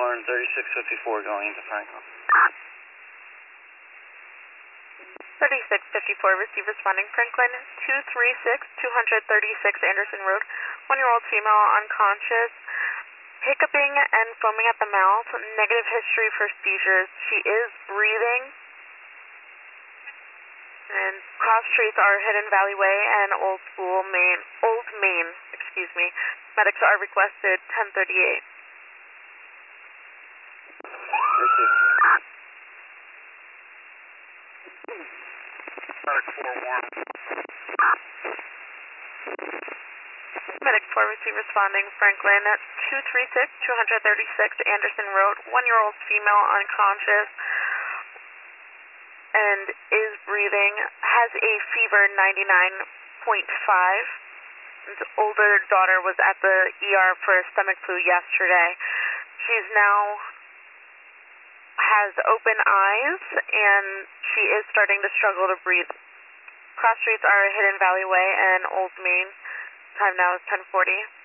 Lauren 3654 going into Franklin. 3654, receive responding Franklin 236, 236 Anderson Road, 1-year-old female unconscious, hiccuping and foaming at the mouth, negative history for seizures. She is breathing, and cross streets are Hidden Valley Way and Old Main, excuse me. Medics are requested 1038. Medic 4-1. Medic 4, receive responding Franklin 236, 236 Anderson Road, 1-year-old female unconscious and is breathing, has a fever 99.5. His older daughter was at the ER for a stomach flu yesterday. She's now has open eyes and she is starting to struggle to breathe. Cross streets are Hidden Valley Way and Old Main. Time now is 10:40.